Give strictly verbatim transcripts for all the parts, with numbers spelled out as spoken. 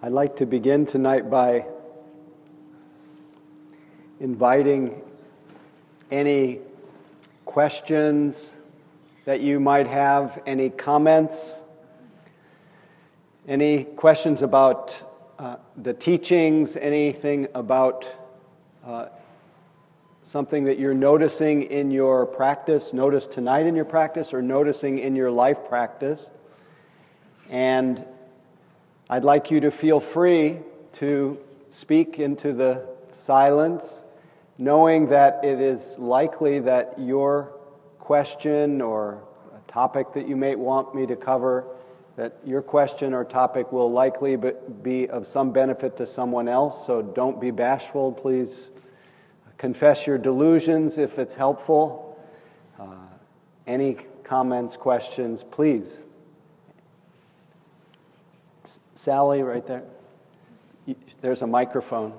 I'd like to begin tonight by inviting any questions that you might have, any comments, any questions about uh, the teachings, anything about uh, something that you're noticing in your practice, notice tonight in your practice, or noticing in your life practice. And I'd like you to feel free to speak into the silence, knowing that it is likely that your question or a topic that you may want me to cover, that your question or topic will likely be of some benefit to someone else. So don't be bashful. Please confess your delusions if it's helpful. Uh, any comments, questions, please. Sally, right there. There's a microphone.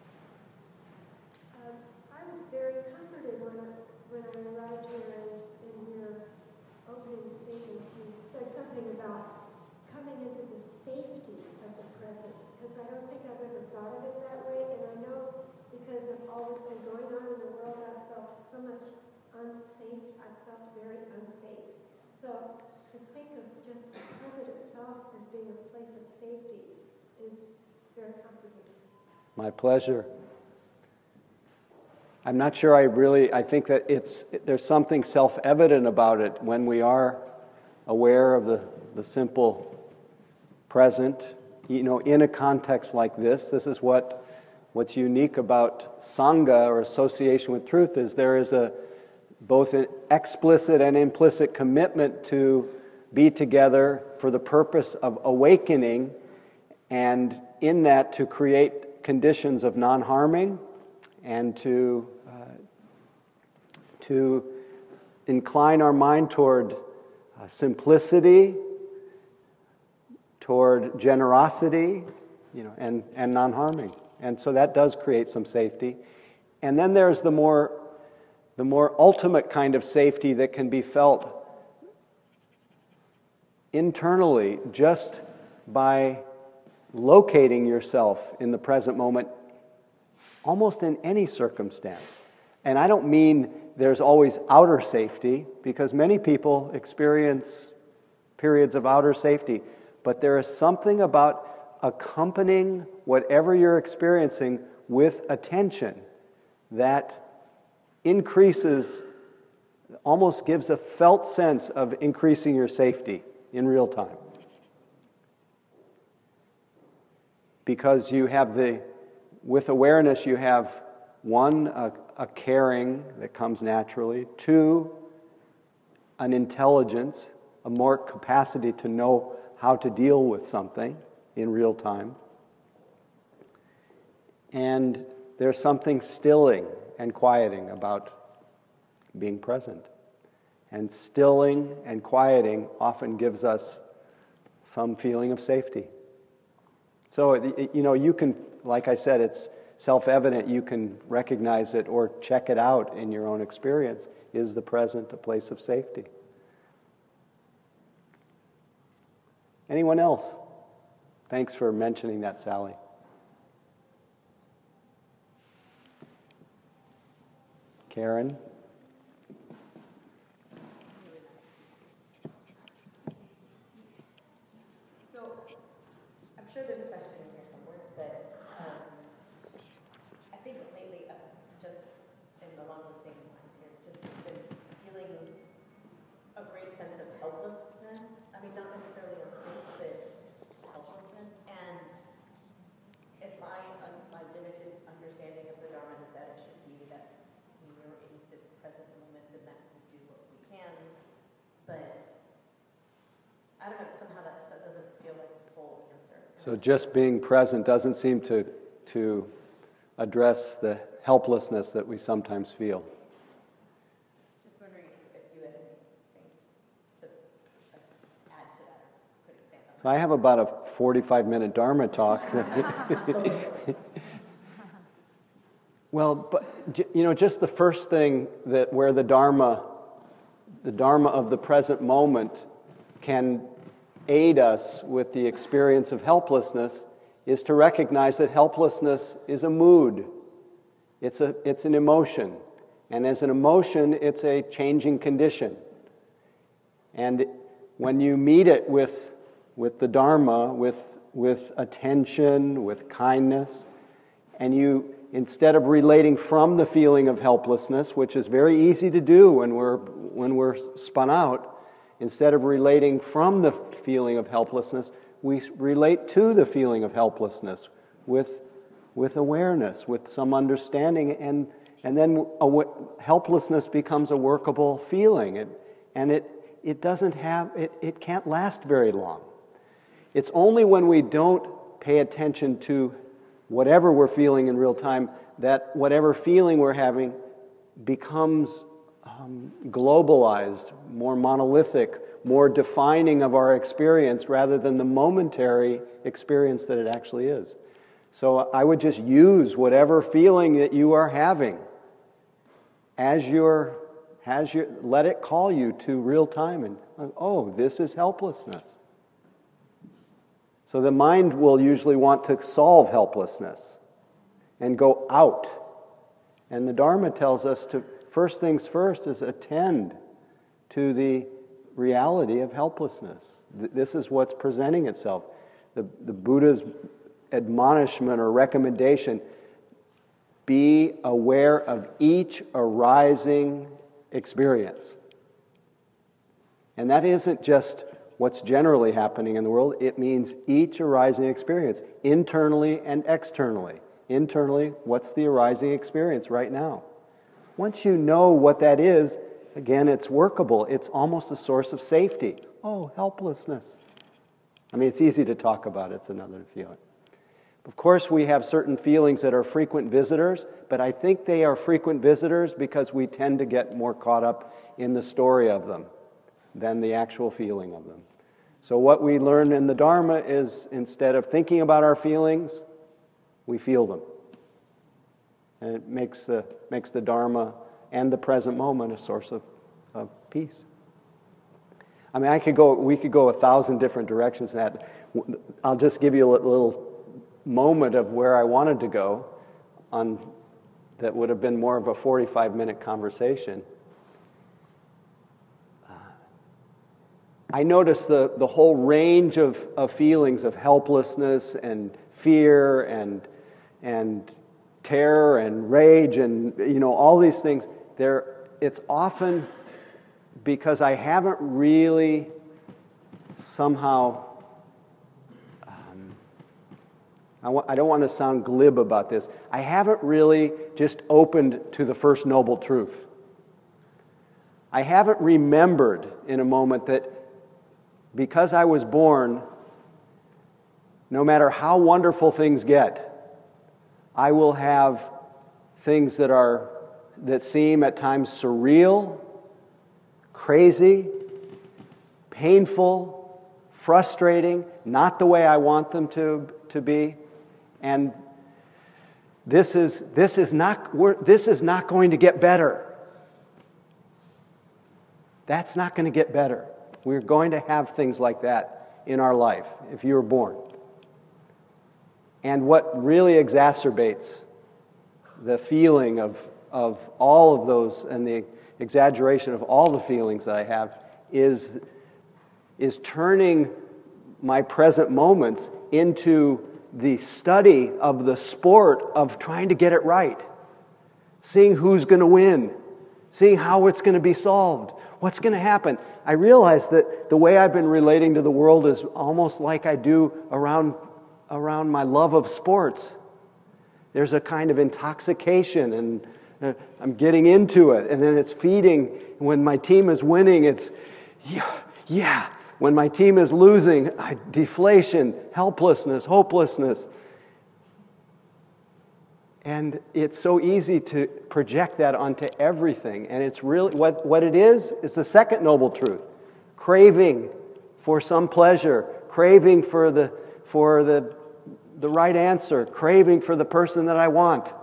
Um, I was very comforted when I, when I arrived here, and in your opening statements you said something about coming into the safety of the present, because I don't think I've ever thought of it that way, and I know because of all that's been going on in the world, I've felt so much unsafe. I've felt very unsafe. So to think of just the present itself as being a place of safety is very comforting. My pleasure. I'm not sure I really, I think that it's, there's something self-evident about it when we are aware of the, the simple present. You know, in a context like this, this is what, what's unique about Sangha, or association with truth, is there is a both an explicit and implicit commitment to be together for the purpose of awakening, and in that to create conditions of non-harming and to uh, to incline our mind toward uh, simplicity, toward generosity, you know, and, and non-harming. And so that does create some safety. And then there's the more the more ultimate kind of safety that can be felt internally just by locating yourself in the present moment, almost in any circumstance. And I don't mean there's always outer safety, because many people experience periods of outer safety, but there is something about accompanying whatever you're experiencing with attention that increases, almost gives a felt sense of increasing your safety in real time. Because you have the, with awareness you have, one, a, a caring that comes naturally, two, an intelligence, a more capacity to know how to deal with something in real time. And there's something stilling and quieting about being present. And stilling and quieting often gives us some feeling of safety. So, you know, you can, like I said, it's self-evident. You can recognize it or check it out in your own experience. Is the present a place of safety? Anyone else? Thanks for mentioning that, Sally. Karen? So, I'm sure there's a question in here somewhere, but um, I think lately, uh, just in the long listening lines here, just been feeling a great sense of helplessness. I mean, not necessarily unsafe, but helplessness. And as my, uh, my limited understanding of the Dharma is that it should be that we are in this present moment and that we do what we can, but I don't know, somehow that, that doesn't feel like the full answer. So just being present doesn't seem to, to address the helplessness that we sometimes feel. Just wondering if, if you had anything to uh, add to that or could expand on that. I have about a forty-five minute Dharma talk. Well, but you know, just the first thing that where the Dharma, the Dharma of the present moment can aid us with the experience of helplessness is to recognize that helplessness is a mood. It's a, it's an emotion. And as an emotion, it's a changing condition. And when you meet it with, with the Dharma, with, with attention, with kindness, and you, instead of relating from the feeling of helplessness, which is very easy to do when we're, when we're spun out, instead of relating from the feeling of helplessness, we relate to the feeling of helplessness with, with awareness, with some understanding, and, and then a, helplessness becomes a workable feeling. It, and it, it doesn't have, it, it can't last very long. It's only when we don't pay attention to whatever we're feeling in real time that whatever feeling we're having becomes um, globalized, more monolithic, more defining of our experience rather than the momentary experience that it actually is. So I would just use whatever feeling that you are having as your, as your, let it call you to real time and, oh, this is helplessness. So the mind will usually want to solve helplessness and go out. And the Dharma tells us to, first things first is attend to the reality of helplessness. This is what's presenting itself. The, the Buddha's admonishment or recommendation, be aware of each arising experience. And that isn't just what's generally happening in the world. It means each arising experience, internally and externally. Internally, what's the arising experience right now? Once you know what that is, again, it's workable. It's almost a source of safety. Oh, helplessness. I mean, it's easy to talk about. It's another feeling. Of course, we have certain feelings that are frequent visitors, but I think they are frequent visitors because we tend to get more caught up in the story of them than the actual feeling of them. So what we learn in the Dharma is instead of thinking about our feelings, we feel them. And it makes the, makes the Dharma and the present moment a source of, of peace. I mean, I could go, we could go a thousand different directions in that. I'll just give you a little moment of where I wanted to go on that would have been more of a forty-five minute conversation. Uh, I noticed the, the whole range of, of feelings of helplessness and fear and and terror and rage and, you know, all these things. There, it's often because I haven't really somehow, um, I, w- I don't want to sound glib about this, I haven't really just opened to the First Noble Truth. I haven't remembered in a moment that because I was born, no matter how wonderful things get, I will have things that are that seem at times surreal, crazy, painful, frustrating, not the way I want them to, to be. And this is this is not we're, this is not going to get better. That's not going to get better. We're going to have things like that in our life if you were born. And what really exacerbates the feeling of, of all of those and the exaggeration of all the feelings that I have is, is turning my present moments into the study of the sport of trying to get it right. Seeing who's going to win. Seeing how it's going to be solved. What's going to happen? I realize that the way I've been relating to the world is almost like I do around around my love of sports. There's a kind of intoxication, and uh, I'm getting into it, and then it's feeding. When my team is winning, it's, yeah, yeah. When my team is losing, I, deflation, helplessness, hopelessness. And it's so easy to project that onto everything, and it's really, what, what it is, is the second noble truth. Craving for some pleasure, craving for the, for the the right answer, craving for the person that I want.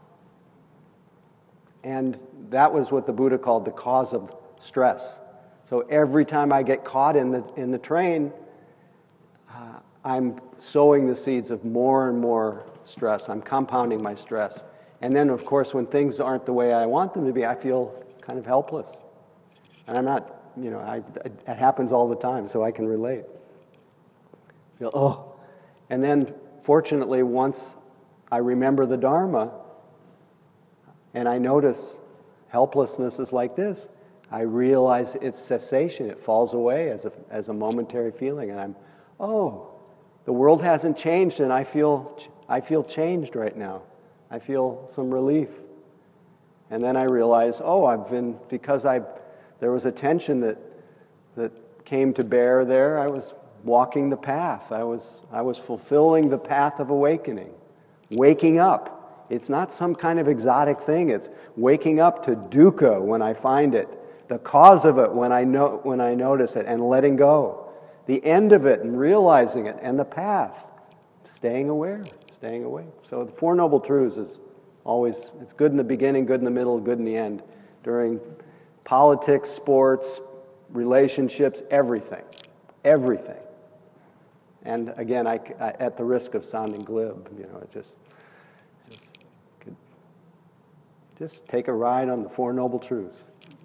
And that was what the Buddha called the cause of stress. So every time I get caught in the in the train, uh, I'm sowing the seeds of more and more stress. I'm compounding my stress. And then, of course, when things aren't the way I want them to be, I feel kind of helpless. And I'm not, you know, I, it happens all the time, so I can relate. I feel, oh. And then, fortunately, once I remember the Dharma, and I notice helplessness is like this, I realize its cessation. It falls away as a, as a momentary feeling. And I'm, oh, the world hasn't changed, and I feel, I feel changed right now. I feel some relief. And then I realize, oh, I've been, because I, there was a tension that, that came to bear there, I was walking the path. I was, I was fulfilling the path of awakening, waking up. It's not some kind of exotic thing. It's waking up to dukkha when I find it, the cause of it when I know, when I notice it, and letting go. The end of it and realizing it, and the path, staying aware, staying awake. So the Four Noble Truths is always, it's good in the beginning, good in the middle, good in the end. During politics, sports, relationships, everything, everything. And again, I, I, at the risk of sounding glib, you know, it just, it's, could, just take a ride on the Four Noble Truths.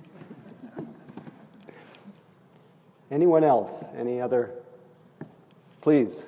Anyone else? Any other? Please.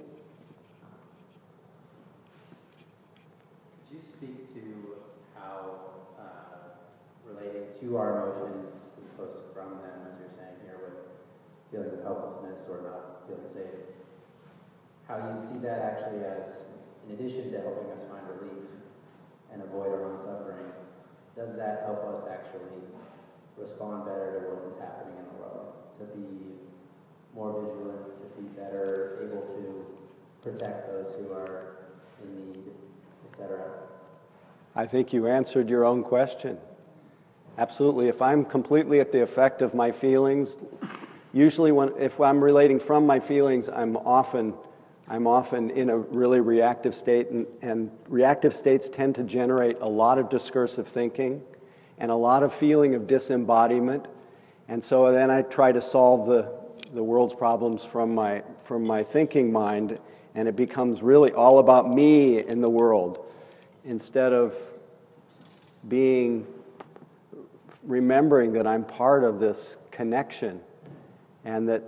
Could you speak to how uh, relating to our emotions as opposed to from them, as you're saying here, with feelings of helplessness or not feeling safe, how you see that actually as, in addition to helping us find relief and avoid our own suffering, does that help us actually respond better to what is happening in the world, to be more vigilant, to be better able to protect those who are in need, et cetera? I think you answered your own question. Absolutely. If I'm completely at the effect of my feelings, usually when if I'm relating from my feelings, I'm often I'm often in a really reactive state, and, and reactive states tend to generate a lot of discursive thinking and a lot of feeling of disembodiment. And so then I try to solve the the world's problems from my from my thinking mind, and it becomes really all about me in the world, instead of being remembering that I'm part of this connection, and that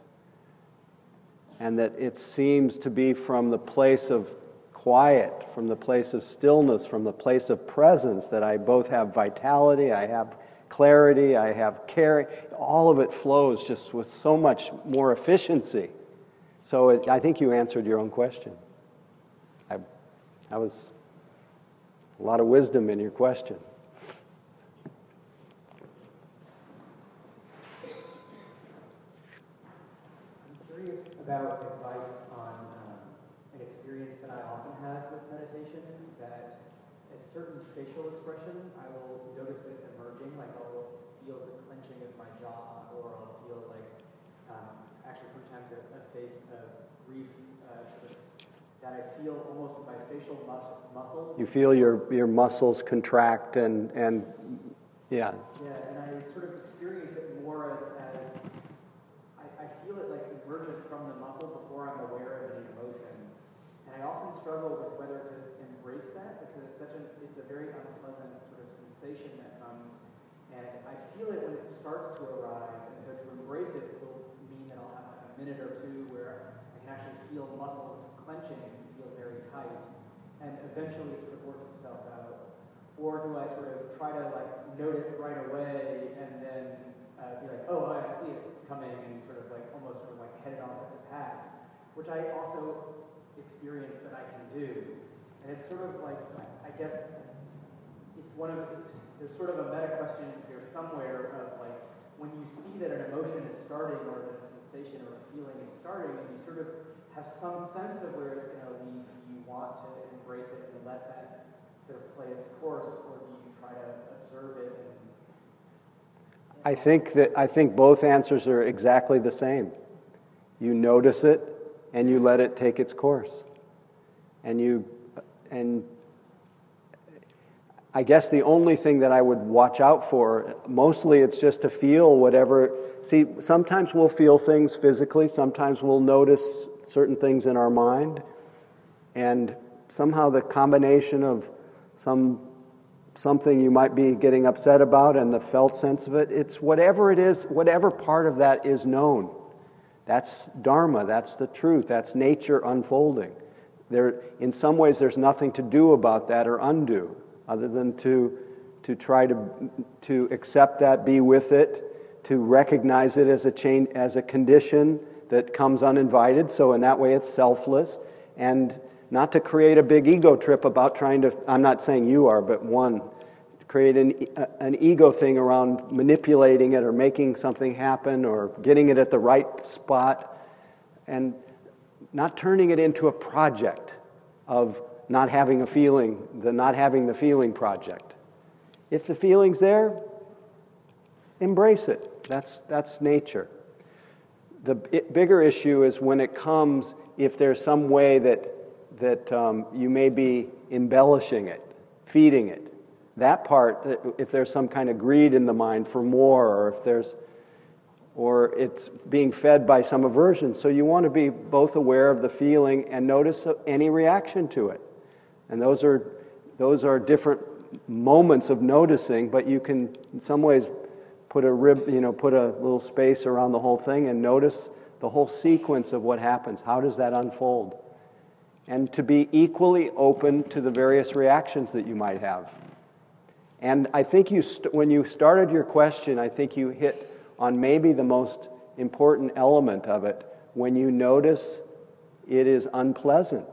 and that it seems to be from the place of quiet, from the place of stillness, from the place of presence, that I both have vitality, I have clarity, I have care. All of it flows just with so much more efficiency. So it, I think you answered your own question. I, that was a lot of wisdom in your question. I'm curious about advice on um, an experience that I often have with meditation, that a certain facial expression, I will notice that it's emerging, like I'll feel the clenching of my jaw, or I'll feel like, um, actually sometimes a, a face of grief, uh, sort of, that I feel almost in my facial mus- muscles. You feel your, your muscles contract and, and yeah. Yeah, and I sort of experience it more as, as I, I feel it like emergent from the muscle before I'm aware of any emotion. And I often struggle with whether to embrace that, because it's such an it's a very unpleasant sort of sensation that comes, and I feel it when it starts to arise, and so to embrace it will mean that I'll have like a minute or two where I can actually feel muscles clenching and feel very tight, and eventually it sort of works itself out. Or do I sort of try to like note it right away and then uh, be like, oh, I see it coming, and sort of like almost sort of like head it off at the pass, which I also experience that I can do. And it's sort of like, I guess, it's one of, it's, there's sort of a meta question here somewhere of like, when you see that an emotion is starting, or that a sensation or a feeling is starting, and you sort of have some sense of where it's going to lead, do you want to embrace it and let that sort of play its course, or do you try to observe it? And, I think that I think both answers are exactly the same. You notice it, and you let it take its course. And you, and I guess the only thing that I would watch out for, mostly it's just to feel whatever. See, sometimes we'll feel things physically, sometimes we'll notice certain things in our mind, and somehow the combination of some something you might be getting upset about and the felt sense of it, it's whatever it is, whatever part of that is known. That's Dharma, that's the truth, that's nature unfolding. There, in some ways, there's nothing to do about that or undo, other than to, to try to, to accept that, be with it, to recognize it as a chain, as a condition that comes uninvited, so in that way it's selfless, and not to create a big ego trip about trying to, I'm not saying you are, but one, create an, an ego thing around manipulating it or making something happen or getting it at the right spot, and not turning it into a project of not having a feeling, the not having the feeling project. If the feeling's there, embrace it. That's, that's nature. The bigger issue is when it comes, if there's some way that that um, you may be embellishing it, feeding it. That part, if there's some kind of greed in the mind for more, or if there's, or it's being fed by some aversion. So you want to be both aware of the feeling and notice any reaction to it. And those are those are different moments of noticing, but you can, in some ways, put a rib, you know, put a little space around the whole thing and notice the whole sequence of what happens. How does that unfold? And to be equally open to the various reactions that you might have. And I think you, st- when you started your question, I think you hit on maybe the most important element of it, when you notice it is unpleasant.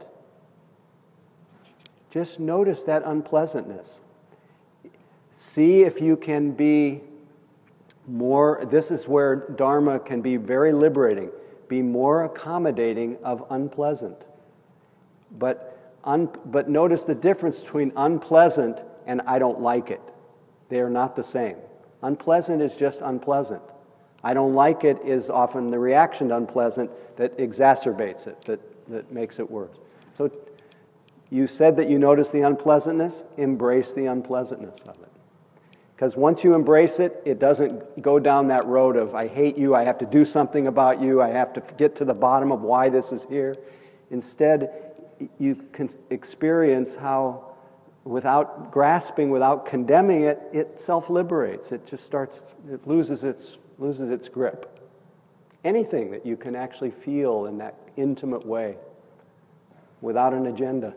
Just notice that unpleasantness. See if you can be more, this is where Dharma can be very liberating, be more accommodating of unpleasant. But, un, but notice the difference between unpleasant and I don't like it. They are not the same. Unpleasant is just unpleasant. I don't like it is often the reaction to unpleasant that exacerbates it, that, that makes it worse. So you said that you notice the unpleasantness, embrace the unpleasantness of it. Because once you embrace it, it doesn't go down that road of I hate you, I have to do something about you, I have to get to the bottom of why this is here. Instead, you can experience how, without grasping, without condemning it, it self-liberates. It just starts, it loses its, loses its grip. Anything that you can actually feel in that intimate way, without an agenda.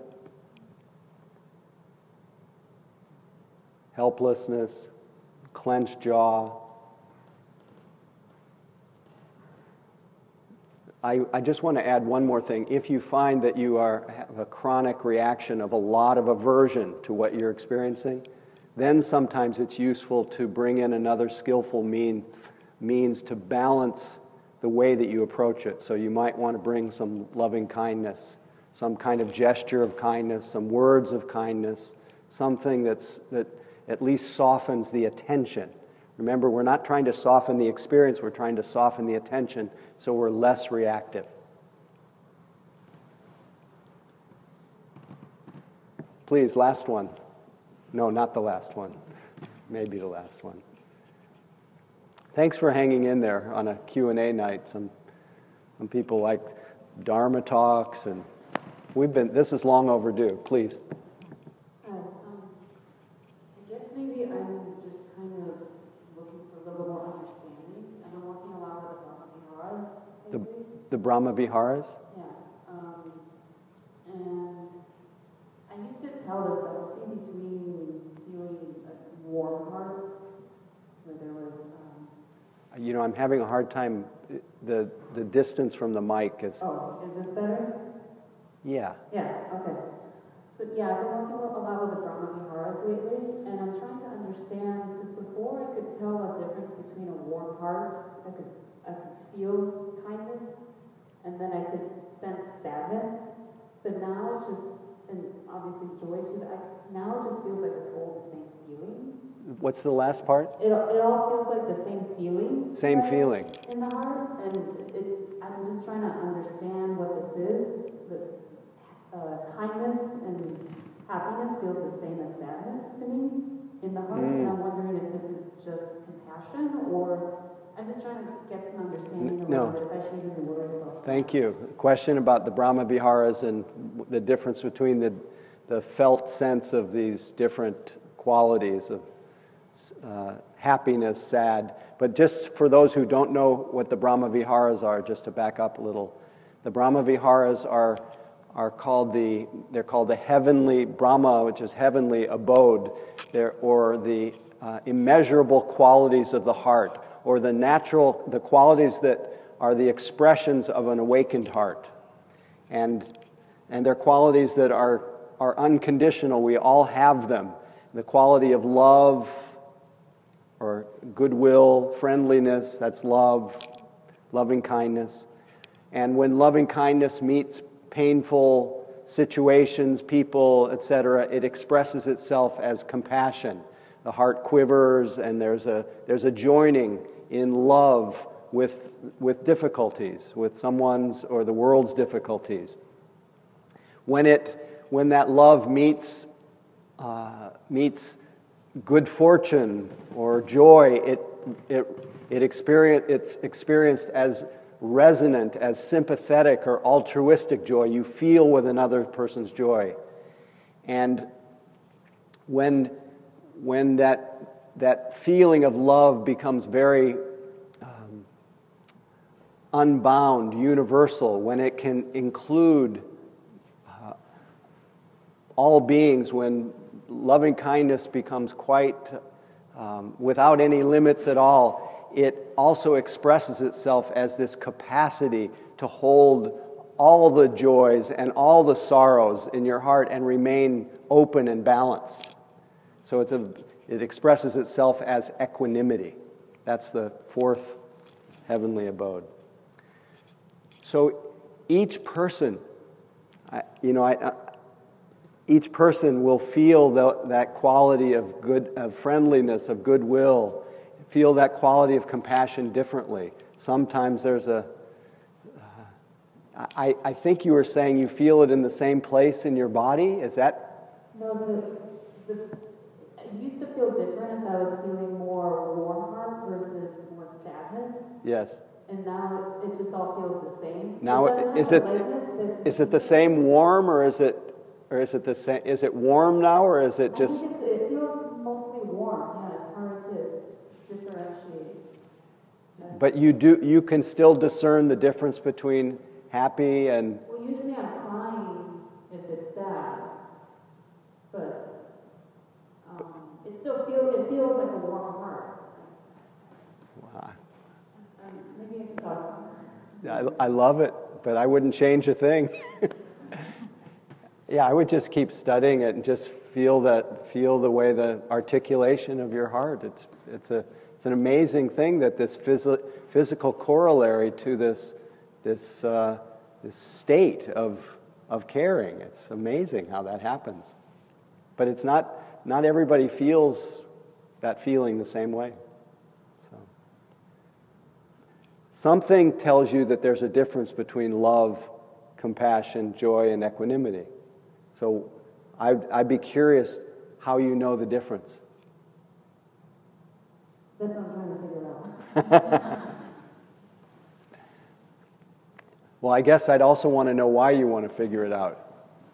Helplessness, clenched jaw. I, I just want to add one more thing. If you find that you are have a chronic reaction of a lot of aversion to what you're experiencing, then sometimes it's useful to bring in another skillful mean, means to balance the way that you approach it. So you might want to bring some loving kindness, some kind of gesture of kindness, some words of kindness, something that's that at least softens the attention. Remember, we're not trying to soften the experience, we're trying to soften the attention so we're less reactive. Please, last one. No, not the last one. Maybe the last one. Thanks for hanging in there on a Q and A night. Some, some people like Dharma talks, and we've been, this is long overdue. Please. Hi, um, I guess maybe I'm just kind of looking for a little more understanding. I've been working a lot with the Brahma Viharas The, lately. the Brahma Viharas? Yeah, um, and I used to tell the subtlety between feeling a warm heart, where there was, um, You know, I'm having a hard time, the, the distance from the mic is, oh, is this better? yeah. Yeah, okay. So yeah, I've been working a lot with the Brahma Viharas lately, and I'm trying to understand, because before I could tell a difference between a warm heart, I could, I could feel kindness, and then I could sense sadness, but now it just, and obviously joy too, I, now it just feels like it's all the same feeling. What's the last part? It, it all feels like the same feeling. Same right, feeling. in the heart, and it's, I'm just trying to understand what this is. The uh, kindness and happiness feels the same as sadness to me. get some understanding No. around it, if I should even be worried about. Thank you. Question about the Brahma Viharas and the difference between the, the felt sense of these different qualities of uh, happiness, sad. But just for those who don't know what the Brahma Viharas are, just to back up a little, the Brahma Viharas are are called the they're called the heavenly Brahma, which is heavenly abode, there or the uh, immeasurable qualities of the heart, or the natural the qualities that are the expressions of an awakened heart, and and they're qualities that are are unconditional. We all have them. The quality of love, or goodwill, friendliness, that's love, loving kindness. And when loving kindness meets painful situations, people, et cetera, it expresses itself as compassion. The heart quivers, and there's a there's a joining in love with with difficulties, with someone's or the world's difficulties. When it when that love meets uh, meets good fortune or joy, it it it experience it's experienced as resonant, as sympathetic or altruistic joy. You feel with another person's joy. And when when that that feeling of love becomes very um, unbound, universal, when it can include uh, all beings, when loving kindness becomes quite um, without any limits at all, it also expresses itself as this capacity to hold all the joys and all the sorrows in your heart and remain open and balanced. So it's a, it expresses itself as equanimity. That's the fourth heavenly abode. So each person, I, you know, I, I, each person will feel the, that quality of good, of friendliness, of goodwill, feel that quality of compassion differently. Sometimes there's a, uh, I, I think you were saying you feel it in the same place in your body. Is that? No, the, the, it used to feel different if I was feeling more warm heart versus more sadness. Yes. And now it, it just all feels the same. Now, it is it that, is it the same warm, or is it or is it the same? Is it warm now, or is it just? I think it's, it feels mostly warm. Yeah, it's hard to differentiate. But you do you can still discern the difference between happy and. Well, usually I'm crying if it's sad, but um, it still feels it feels like a warm heart. Wow. Um, maybe I can talk to her. I, I love it, but I wouldn't change a thing. Yeah, I would just keep studying it and just feel that, feel the way the articulation of your heart. It's it's a it's an amazing thing that this phys- physical corollary to this this uh, this state of of caring. It's amazing how that happens, but it's not not everybody feels that feeling the same way. So something tells you that there's a difference between love, compassion, joy, and equanimity. So I'd, I'd be curious how you know the difference. That's what I'm trying to figure out. Well, I guess I'd also want to know why you want to figure it out.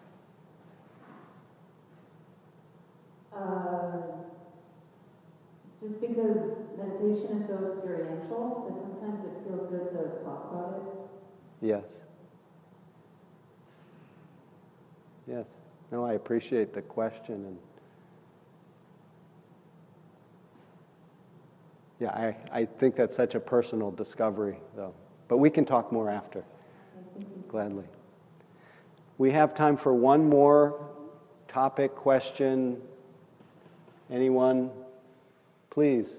Uh, just because meditation is so experiential that sometimes it feels good to talk about it. Yes. Yes. No, I appreciate the question. And yeah, I, I think that's such a personal discovery, though. But we can talk more after. Gladly. We have time for one more topic, question. Anyone? Please.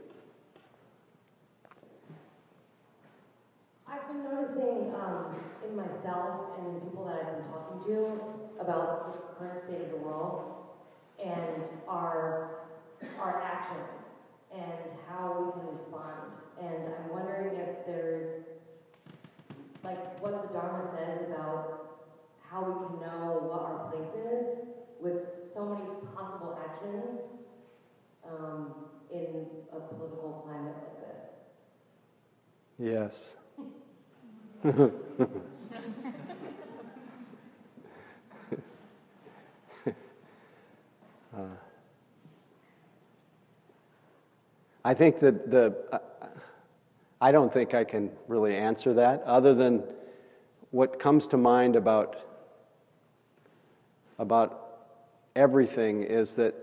I've been noticing um, in myself and people that I've been talking to about the current state of the world and our our actions and how we can respond. And I'm wondering if there's, like, what the Dharma says about how we can know what our place is with so many possible actions um, in a political climate like this. Yes. uh, I think that the, uh, I don't think I can really answer that, other than what comes to mind about, about everything is that,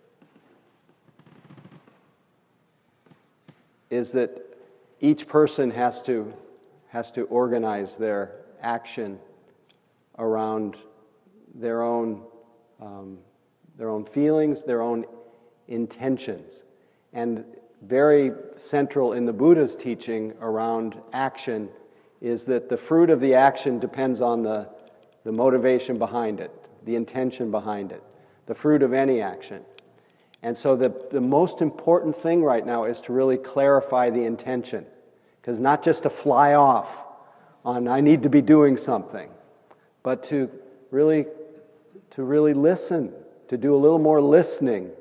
is that each person has to, has to organize their action around their own, um, their own feelings, their own intentions. And very central in the Buddha's teaching around action is that the fruit of the action depends on the, the motivation behind it, the intention behind it, the fruit of any action. And so the, the most important thing right now is to really clarify the intention. Because not just to fly off on, I need to be doing something, but to really, to really listen, to do a little more listening,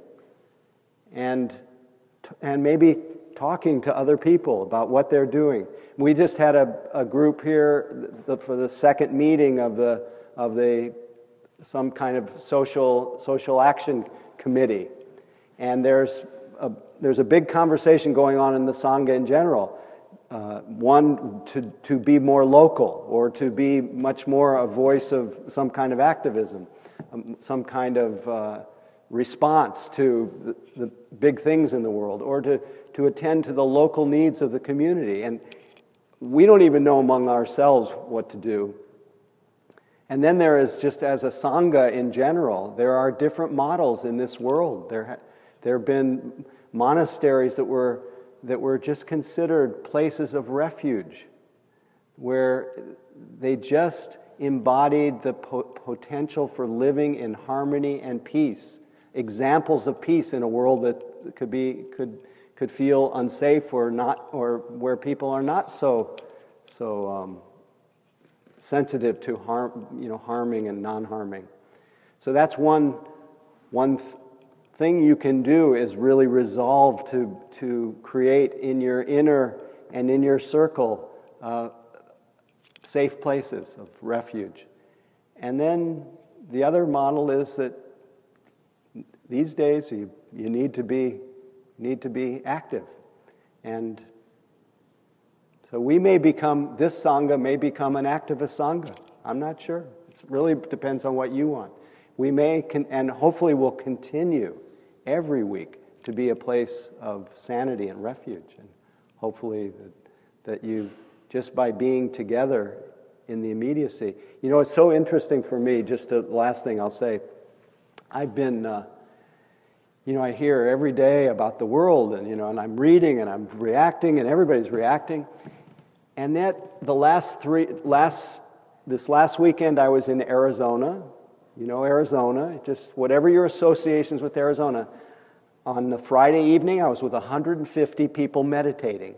and and maybe talking to other people about what they're doing. We just had a, a group here for the second meeting of the of the some kind of social social action committee, and there's a there's a big conversation going on in the Sangha in general. Uh, one, to, to be more local, or to be much more a voice of some kind of activism, um, some kind of uh, response to the, the big things in the world, or to, to attend to the local needs of the community. And we don't even know among ourselves what to do. And then there is, just as a Sangha in general, there are different models in this world. There, ha- there have been monasteries that were that were just considered places of refuge, where they just embodied the po- potential for living in harmony and peace, examples of peace in a world that could be could could feel unsafe, or not, or where people are not so so um, sensitive to harm, you know, harming and non-harming. So that's one one. Th- thing you can do is really resolve to, to create in your inner and in your circle uh, safe places of refuge. And then the other model is that these days you, you need to be need to be active. And so we may become, this Sangha may become an activist Sangha. I'm not sure. It really depends on what you want. We may, con- and hopefully will continue every week to be a place of sanity and refuge. And hopefully that, that you, just by being together in the immediacy. You know, it's so interesting for me, just the last thing I'll say, I've been, uh, you know, I hear every day about the world, and, you know, and I'm reading and I'm reacting, and everybody's reacting. And that the last three, last, this last weekend I was in Arizona. You know Arizona, just whatever your associations with Arizona. On the Friday evening, I was with one hundred fifty people meditating.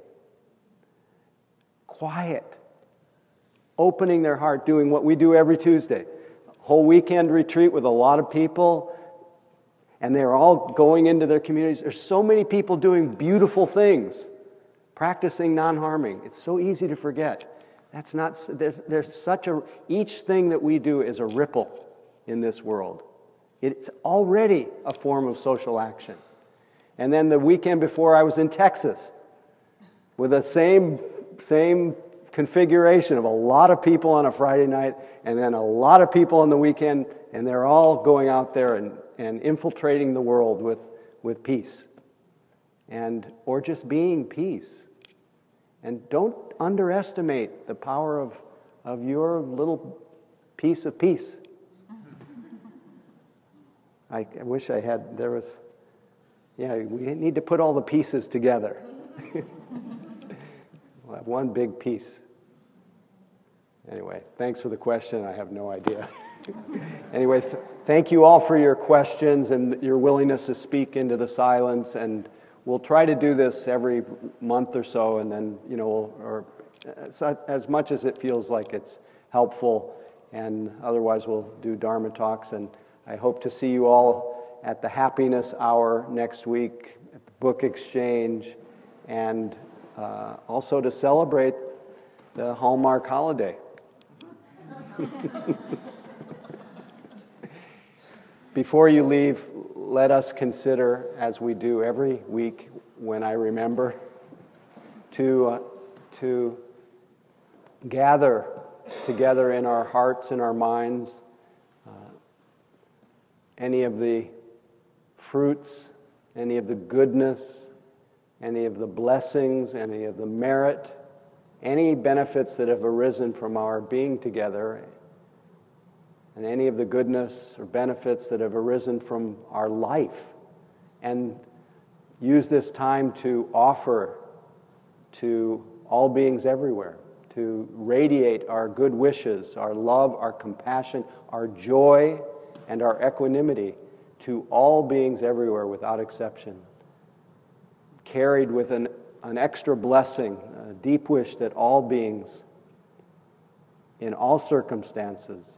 Quiet. Opening their heart, doing what we do every Tuesday. Whole weekend retreat with a lot of people, and they're all going into their communities. There's so many people doing beautiful things, practicing non-harming. It's so easy to forget. That's not, there's, there's such a, each thing that we do is a ripple in this world. It's already a form of social action. And then the weekend before, I was in Texas with the same same configuration of a lot of people on a Friday night, and then a lot of people on the weekend, and they're all going out there and, and infiltrating the world with, with peace, and or just being peace. And don't underestimate the power of, of your little piece of peace. I, I wish I had, there was, yeah, we need to put all the pieces together. We'll have one big piece. Anyway, thanks for the question. I have no idea. Anyway, th- thank you all for your questions and your willingness to speak into the silence. And we'll try to do this every month or so, and then, you know, or as, as much as it feels like it's helpful. And otherwise, we'll do Dharma talks. And I hope to see you all at the Happiness Hour next week, at the Book Exchange, and uh, also to celebrate the Hallmark holiday. Before you leave, let us consider, as we do every week when I remember, to, uh, to gather together in our hearts and our minds uh, any of the fruits, any of the goodness, any of the blessings, any of the merit, any benefits that have arisen from our being together, and any of the goodness or benefits that have arisen from our life, and use this time to offer to all beings everywhere, to radiate our good wishes, our love, our compassion, our joy, and our equanimity to all beings everywhere without exception, carried with an, an extra blessing, a deep wish that all beings, in all circumstances,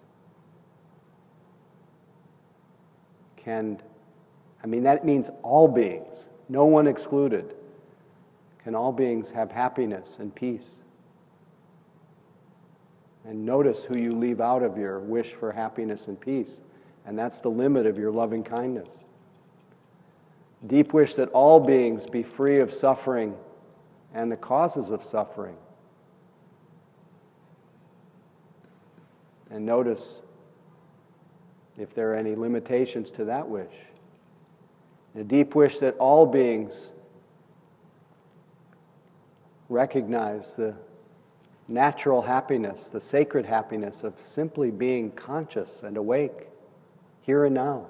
can, I mean, that means all beings, no one excluded, can all beings have happiness and peace. And notice who you leave out of your wish for happiness and peace, and that's the limit of your loving kindness. Deep wish that all beings be free of suffering and the causes of suffering. And notice if there are any limitations to that wish. A deep wish that all beings recognize the natural happiness, the sacred happiness of simply being conscious and awake, here and now.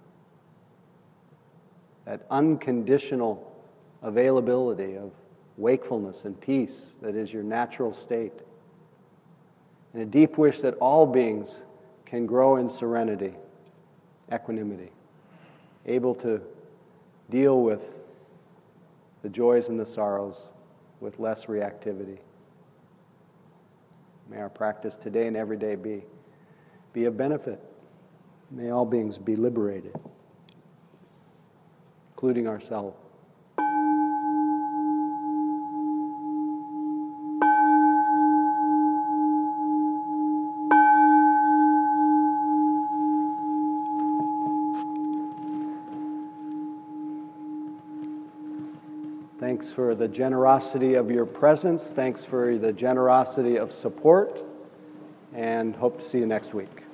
That unconditional availability of wakefulness and peace that is your natural state. And a deep wish that all beings can grow in serenity, equanimity, able to deal with the joys and the sorrows with less reactivity. May our practice today and every day be, be of benefit. May all beings be liberated, including ourselves. Thanks for the generosity of your presence. Thanks for the generosity of support. And hope to see you next week.